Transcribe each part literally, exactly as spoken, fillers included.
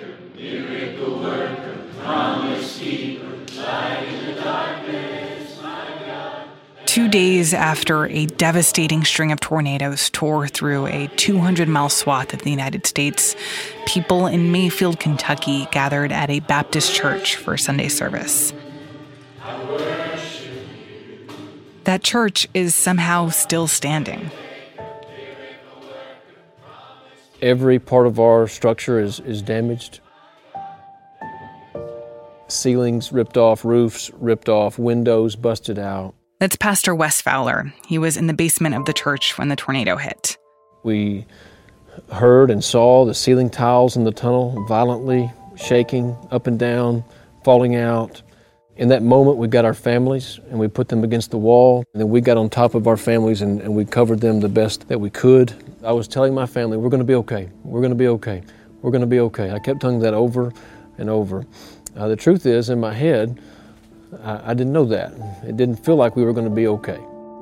miracle worker, promise keeper, light in the darkness, my God. Two days after a devastating string of tornadoes tore through a two hundred mile swath of the United States, people in Mayfield, Kentucky gathered at a Baptist church for Sunday service. That church is somehow still standing. Every part of our structure is, is damaged. Ceilings ripped off, roofs ripped off, windows busted out. That's Pastor Wes Fowler. He was in the basement of the church when the tornado hit. We heard and saw the ceiling tiles in the tunnel violently shaking up and down, falling out. In that moment, we got our families and we put them against the wall. And then we got on top of our families and, and we covered them the best that we could. I was telling my family, we're going to be okay. We're going to be okay. We're going to be okay. I kept telling that over and over. Uh, the truth is, in my head, I, I didn't know that. It didn't feel like we were going to be okay.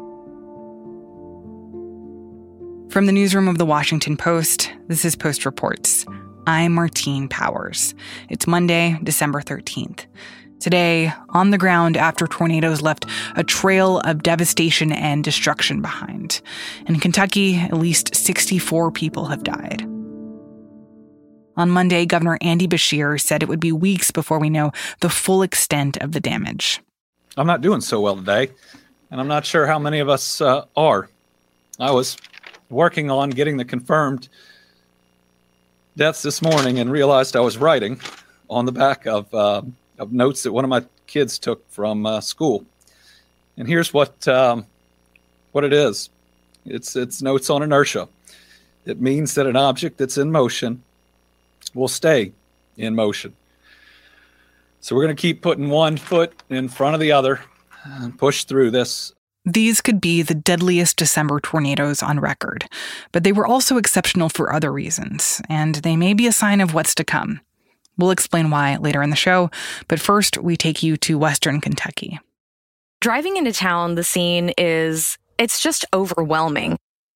From the newsroom of the Washington Post, this is Post Reports. I'm Martine Powers. It's Monday, December thirteenth. Today, on the ground after tornadoes left a trail of devastation and destruction behind. In Kentucky, at least sixty-four people have died. On Monday, Governor Andy Beshear said it would be weeks before we know the full extent of the damage. I'm not doing so well today, and I'm not sure how many of us uh, are. I was working on getting the confirmed deaths this morning and realized I was writing on the back of... Uh, of notes that one of my kids took from uh, school. And here's what um, what it is. It's it's notes on inertia. It means that an object that's in motion will stay in motion. So we're going to keep putting one foot in front of the other and push through this. These could be the deadliest December tornadoes on record, but they were also exceptional for other reasons, and they may be a sign of what's to come. We'll explain why later in the show, but first we take you to Western Kentucky. Driving into town, the scene is, it's just overwhelming.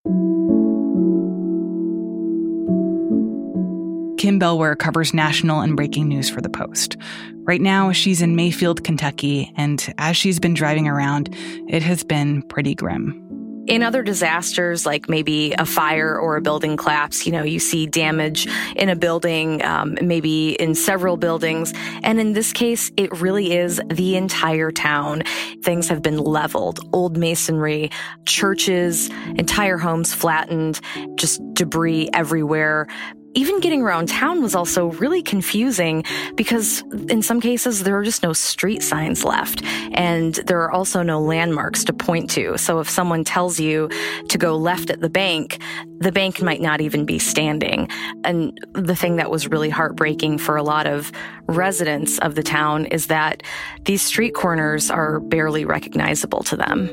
Kim Bellware covers national and breaking news for The Post. Right now, she's in Mayfield, Kentucky, and as she's been driving around, it has been pretty grim. In other disasters, like maybe a fire or a building collapse, you know, you see damage in a building, um, maybe in several buildings. And in this case, it really is the entire town. Things have been leveled, old masonry, churches, entire homes flattened, just debris everywhere. Even getting around town was also really confusing because in some cases there are just no street signs left and there are also no landmarks to point to. So if someone tells you to go left at the bank, the bank might not even be standing. And the thing that was really heartbreaking for a lot of residents of the town is that these street corners are barely recognizable to them.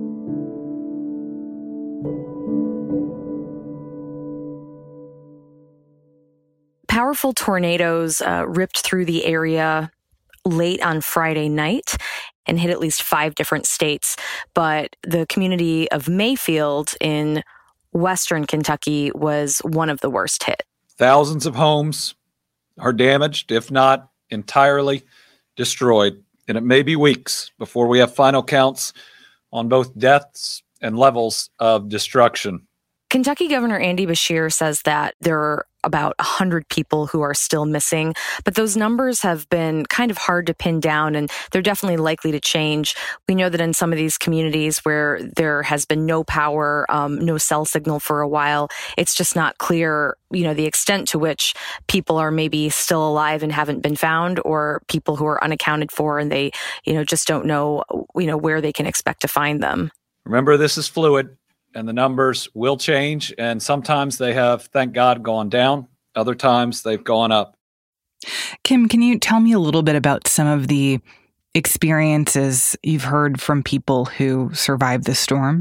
Powerful tornadoes uh, ripped through the area late on Friday night and hit at least five different states. But the community of Mayfield in Western Kentucky was one of the worst hit. Thousands of homes are damaged, if not entirely destroyed. And it may be weeks before we have final counts on both deaths and levels of destruction. Kentucky Governor Andy Beshear says that there are about one hundred people who are still missing, but those numbers have been kind of hard to pin down, and they're definitely likely to change. We know that in some of these communities where there has been no power, um, no cell signal for a while, it's just not clear, you know, the extent to which people are maybe still alive and haven't been found, or people who are unaccounted for and they, you know, just don't know, you know, where they can expect to find them. Remember, this is fluid. And the numbers will change, and sometimes they have, thank God, gone down. Other times they've gone up. Kim, can you tell me a little bit about some of the experiences you've heard from people who survived the storm?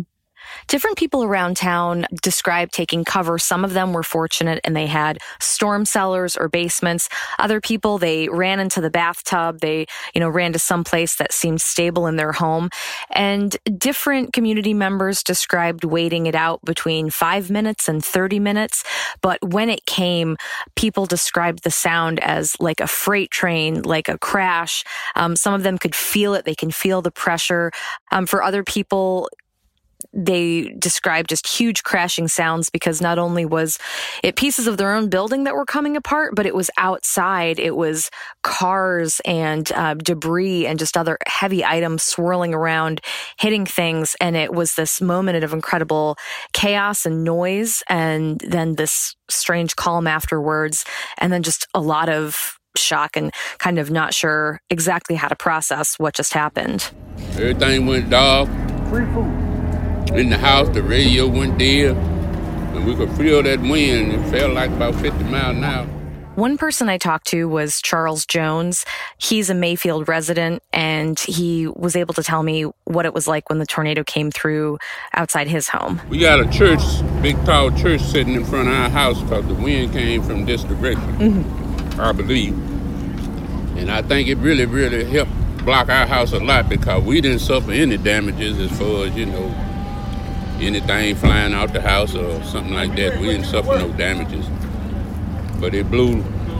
Different people around town described taking cover. Some of them were fortunate and they had storm cellars or basements. Other people, they ran into the bathtub. They, you know, ran to some place that seemed stable in their home. And different community members described waiting it out between five minutes and thirty minutes. But when it came, people described the sound as like a freight train, like a crash. Um, some of them could feel it. They can feel the pressure. Um, for other people, they described just huge crashing sounds because not only was it pieces of their own building that were coming apart, but it was outside. It was cars and uh, debris and just other heavy items swirling around, hitting things. And it was this moment of incredible chaos and noise, and then this strange calm afterwards, and then just a lot of shock and kind of not sure exactly how to process what just happened. Everything went dark. Free food. In the house, the radio went dead, and we could feel that wind. It felt like about fifty miles an hour. One person I talked to was Charles Jones. He's a Mayfield resident, and he was able to tell me what it was like when the tornado came through outside his home. We got a church, big tall church sitting in front of our house because the wind came from this direction, mm-hmm. I believe. And I think it really, really helped block our house a lot because we didn't suffer any damages as far as, you know, anything flying out the house or something like that. We didn't suffer no damages. But it blew,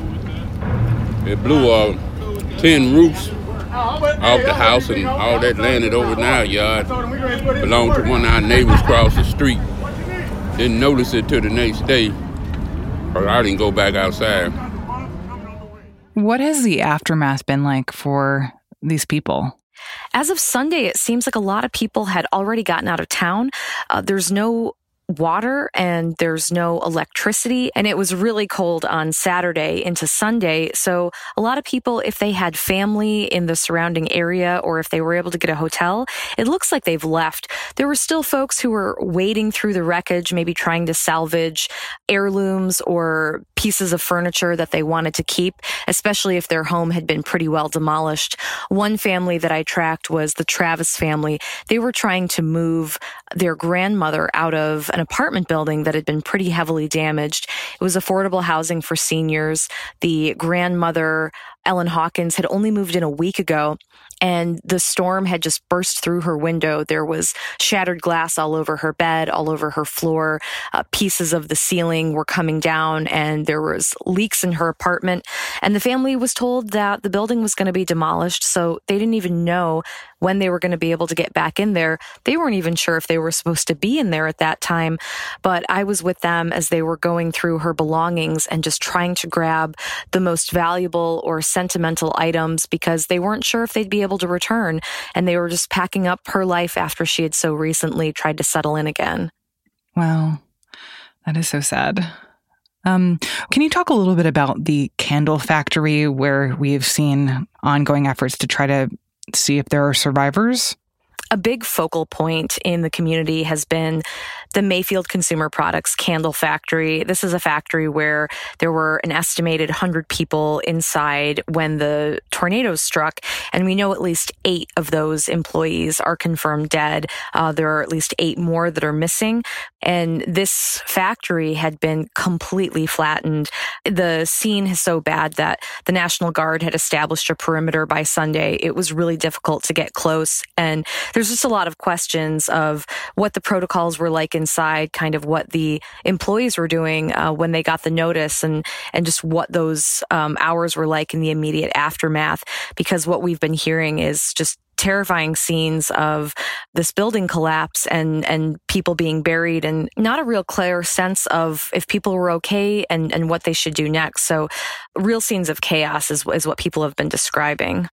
it blew uh, ten roofs off the house, and all that landed over in our yard. Belonged to one of our neighbors across the street. Didn't notice it till the next day, or I didn't go back outside. What has the aftermath been like for these people? As of Sunday, it seems like a lot of people had already gotten out of town. Uh, there's no water and there's no electricity, and it was really cold on Saturday into Sunday. So a lot of people, if they had family in the surrounding area or if they were able to get a hotel, it looks like they've left. There were still folks who were wading through the wreckage, maybe trying to salvage heirlooms or pieces of furniture that they wanted to keep, especially if their home had been pretty well demolished. One family that I tracked was the Travis family. They were trying to move their grandmother out of an apartment building that had been pretty heavily damaged. It was affordable housing for seniors. The grandmother, Ellen Hawkins, had only moved in a week ago, and the storm had just burst through her window. There was shattered glass all over her bed, all over her floor. Uh, pieces of the ceiling were coming down, and there was leaks in her apartment. And the family was told that the building was going to be demolished, so they didn't even know when they were going to be able to get back in there. They weren't even sure if they were supposed to be in there at that time, but I was with them as they were going through her belongings and just trying to grab the most valuable or sentimental items because they weren't sure if they'd be able to return, and they were just packing up her life after she had so recently tried to settle in again. Wow, that is so sad. Um, can you talk a little bit about the candle factory where we have seen ongoing efforts to try to see if there are survivors? A big focal point in the community has been the Mayfield Consumer Products Candle Factory. This is a factory where there were an estimated one hundred people inside when the tornadoes struck, and we know at least eight of those employees are confirmed dead. Uh, there are at least eight more that are missing, and this factory had been completely flattened. The scene is so bad that the National Guard had established a perimeter by Sunday. It was really difficult to get close, and there's just a lot of questions of what the protocols were like inside, kind of what the employees were doing uh, when they got the notice, and and just what those um, hours were like in the immediate aftermath. Because what we've been hearing is just terrifying scenes of this building collapse and and people being buried, and not a real clear sense of if people were okay and, and what they should do next. So real scenes of chaos is, is what people have been describing.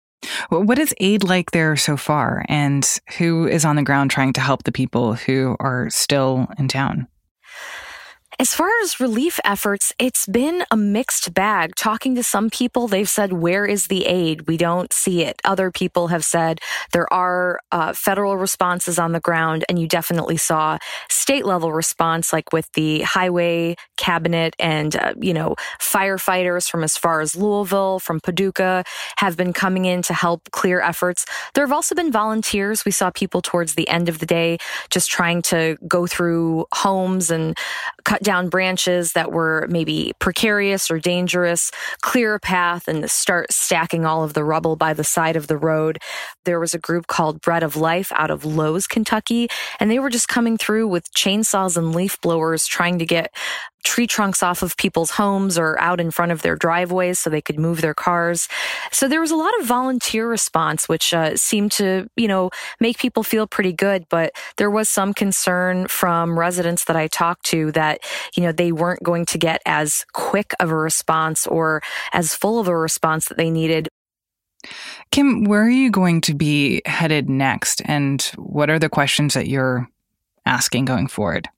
What is aid like there so far, and who is on the ground trying to help the people who are still in town? As far as relief efforts, it's been a mixed bag. Talking to some people, they've said, where is the aid? We don't see it. Other people have said there are uh, federal responses on the ground, and you definitely saw state level response, like with the highway cabinet and, uh, you know, firefighters from as far as Louisville, from Paducah, have been coming in to help clear efforts. There have also been volunteers. We saw people towards the end of the day just trying to go through homes and cut down branches that were maybe precarious or dangerous, clear a path, and start stacking all of the rubble by the side of the road. There was a group called Bread of Life out of Lowe's, Kentucky, and they were just coming through with chainsaws and leaf blowers trying to get tree trunks off of people's homes or out in front of their driveways so they could move their cars. So there was a lot of volunteer response, which uh, seemed to, you know, make people feel pretty good. But there was some concern from residents that I talked to that, you know, they weren't going to get as quick of a response or as full of a response that they needed. Kim, where are you going to be headed next? And what are the questions that you're asking going forward?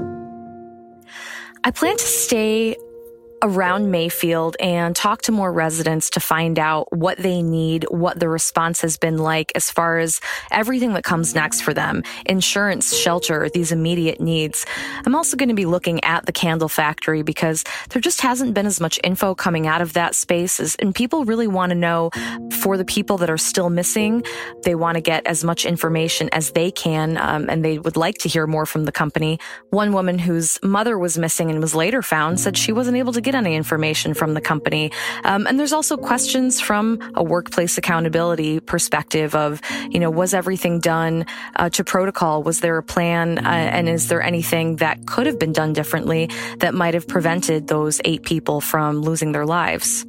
I plan to stay around Mayfield and talk to more residents to find out what they need, what the response has been like as far as everything that comes next for them, insurance, shelter, these immediate needs. I'm also going to be looking at the candle factory because there just hasn't been as much info coming out of that space, as, and people really want to know, for the people that are still missing, they want to get as much information as they can, um, and they would like to hear more from the company. One woman whose mother was missing and was later found said she wasn't able to get any information from the company. Um, and there's also questions from a workplace accountability perspective of, you know, was everything done uh, to protocol? Was there a plan? Uh, and is there anything that could have been done differently that might have prevented those eight people from losing their lives?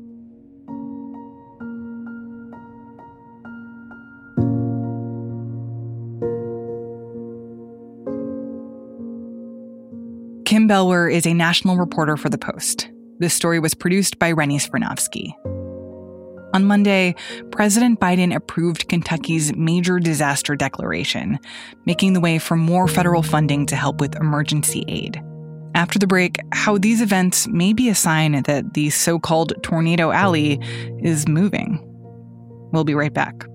Kim Bellwer is a national reporter for The Post. This story was produced by Rennie Svirnovsky. On Monday, President Biden approved Kentucky's major disaster declaration, making the way for more federal funding to help with emergency aid. After the break, how these events may be a sign that the so-called Tornado Alley is moving. We'll be right back.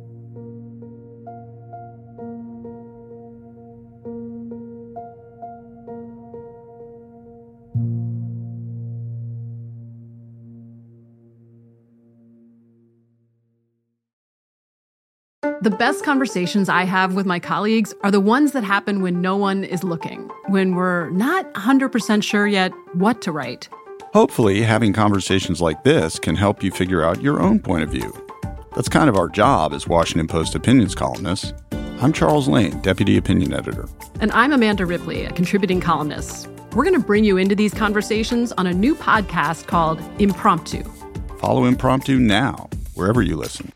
The best conversations I have with my colleagues are the ones that happen when no one is looking, when we're not one hundred percent sure yet what to write. Hopefully, having conversations like this can help you figure out your own point of view. That's kind of our job as Washington Post opinions columnists. I'm Charles Lane, Deputy Opinion Editor. And I'm Amanda Ripley, a contributing columnist. We're going to bring you into these conversations on a new podcast called Impromptu. Follow Impromptu now, wherever you listen.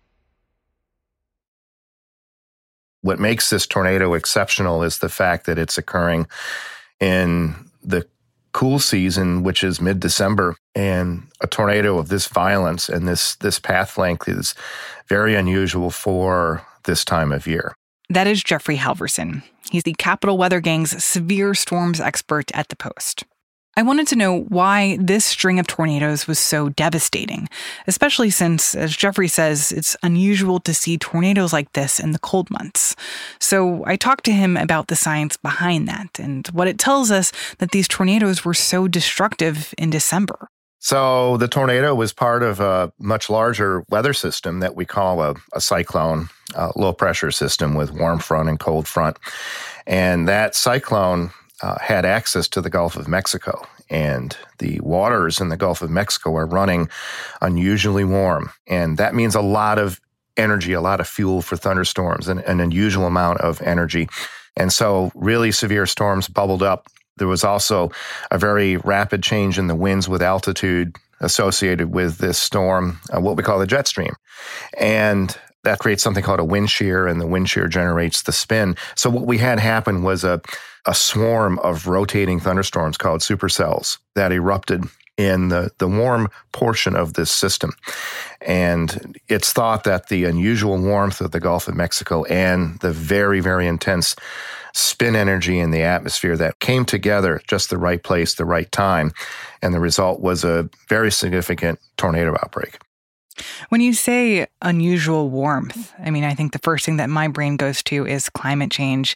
What makes this tornado exceptional is the fact that it's occurring in the cool season, which is mid-December, and a tornado of this violence and this this path length is very unusual for this time of year. That is Jeffrey Halverson. He's the Capital Weather Gang's severe storms expert at The Post. I wanted to know why this string of tornadoes was so devastating, especially since, as Jeffrey says, it's unusual to see tornadoes like this in the cold months. So I talked to him about the science behind that and what it tells us that these tornadoes were so destructive in December. So the tornado was part of a much larger weather system that we call a, a cyclone, a low-pressure system with warm front and cold front. And that cyclone Uh, had access to the Gulf of Mexico, and the waters in the Gulf of Mexico are running unusually warm. And that means a lot of energy, a lot of fuel for thunderstorms, and an unusual amount of energy. And so really severe storms bubbled up. There was also a very rapid change in the winds with altitude associated with this storm, uh, what we call the jet stream. And that creates something called a wind shear, and the wind shear generates the spin. So what we had happen was a, a swarm of rotating thunderstorms called supercells that erupted in the, the warm portion of this system. And it's thought that the unusual warmth of the Gulf of Mexico and the very, very intense spin energy in the atmosphere that came together just the right place, the right time. And the result was a very significant tornado outbreak. When you say unusual warmth, I mean, I think the first thing that my brain goes to is climate change.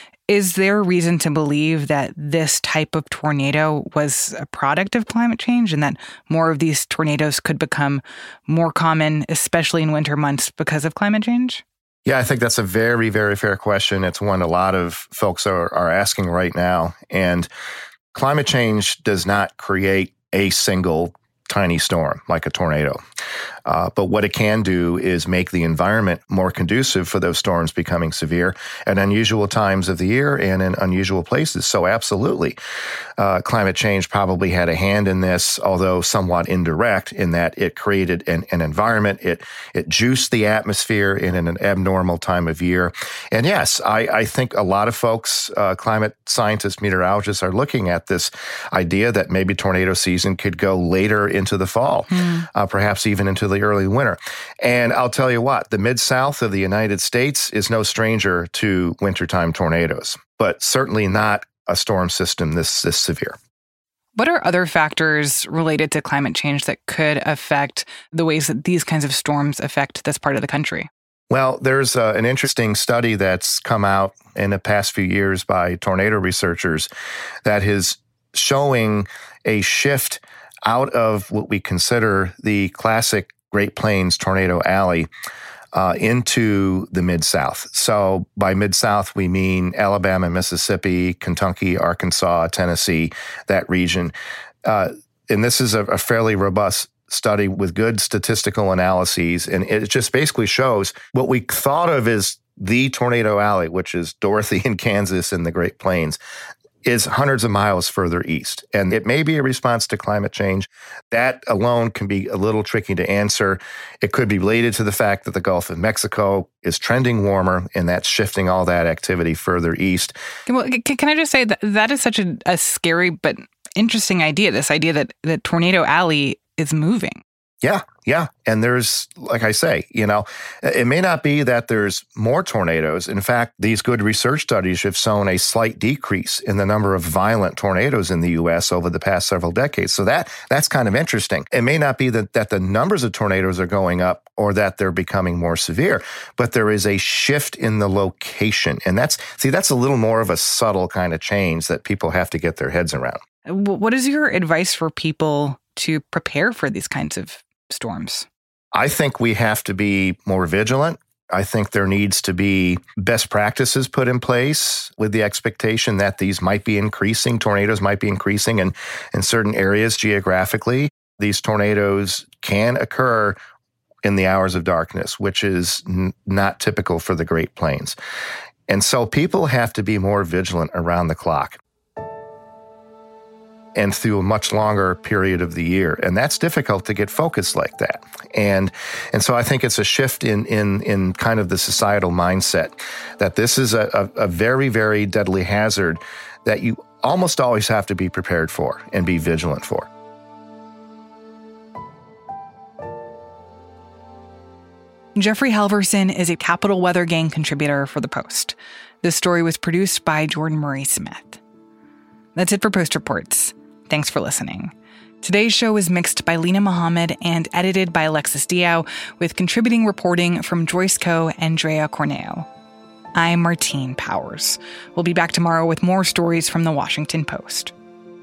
Is there reason to believe that this type of tornado was a product of climate change and that more of these tornadoes could become more common, especially in winter months, because of climate change? Yeah, I think that's a very, very fair question. It's one a lot of folks are, are asking right now. And climate change does not create a single tiny storm like a tornado. Uh, but what it can do is make the environment more conducive for those storms becoming severe at unusual times of the year and in unusual places. So absolutely, uh, climate change probably had a hand in this, although somewhat indirect in that it created an, an environment. It it juiced the atmosphere in an abnormal time of year. And yes, I, I think a lot of folks, uh, climate scientists, meteorologists, are looking at this idea that maybe tornado season could go later into the fall, mm. uh, perhaps even into the early winter. And I'll tell you what, the Mid-South of the United States is no stranger to wintertime tornadoes, but certainly not a storm system this, this severe. What are other factors related to climate change that could affect the ways that these kinds of storms affect this part of the country? Well, there's uh, an interesting study that's come out in the past few years by tornado researchers that is showing a shift out of what we consider the classic Great Plains tornado alley uh, into the Mid-South. So by Mid-South, we mean Alabama, Mississippi, Kentucky, Arkansas, Tennessee, that region. Uh, and this is a, a fairly robust study with good statistical analyses. And it just basically shows what we thought of as the tornado alley, which is Dorothy in Kansas and the Great Plains, is hundreds of miles further east. And it may be a response to climate change. That alone can be a little tricky to answer. It could be related to the fact that the Gulf of Mexico is trending warmer, and that's shifting all that activity further east. Well, can I just say that that is such a, a scary but interesting idea, this idea that, that Tornado Alley is moving. Yeah, yeah. And there's, like I say, you know, it may not be that there's more tornadoes. In fact, these good research studies have shown a slight decrease in the number of violent tornadoes in the U S over the past several decades. So that that's kind of interesting. It may not be that, that the numbers of tornadoes are going up or that they're becoming more severe, but there is a shift in the location. And that's, see, that's a little more of a subtle kind of change that people have to get their heads around. What is your advice for people to prepare for these kinds of storms? I think we have to be more vigilant. I think there needs to be best practices put in place with the expectation that these might be increasing, tornadoes might be increasing in, in certain areas geographically. These tornadoes can occur in the hours of darkness, which is n- not typical for the Great Plains. And so people have to be more vigilant around the clock and through a much longer period of the year. And that's difficult to get focused like that. And and so I think it's a shift in in in kind of the societal mindset that this is a, a, a very, very deadly hazard that you almost always have to be prepared for and be vigilant for. Jeffrey Halverson is a Capital Weather Gang contributor for The Post. This story was produced by Jordan Murray Smith. That's it for Post Reports. Thanks for listening. Today's show is mixed by Lena Mohammed and edited by Alexis Diao, with contributing reporting from Joyce Coe and Drea Corneo. I'm Martine Powers. We'll be back tomorrow with more stories from The Washington Post.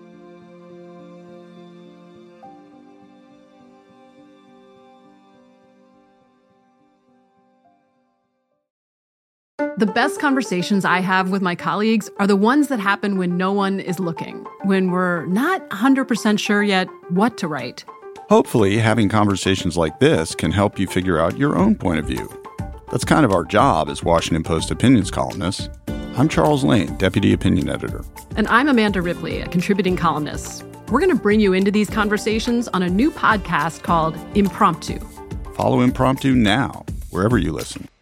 The best conversations I have with my colleagues are the ones that happen when no one is looking, when we're not one hundred percent sure yet what to write. Hopefully, having conversations like this can help you figure out your own point of view. That's kind of our job as Washington Post opinions columnists. I'm Charles Lane, Deputy Opinion Editor. And I'm Amanda Ripley, a contributing columnist. We're going to bring you into these conversations on a new podcast called Impromptu. Follow Impromptu now, wherever you listen.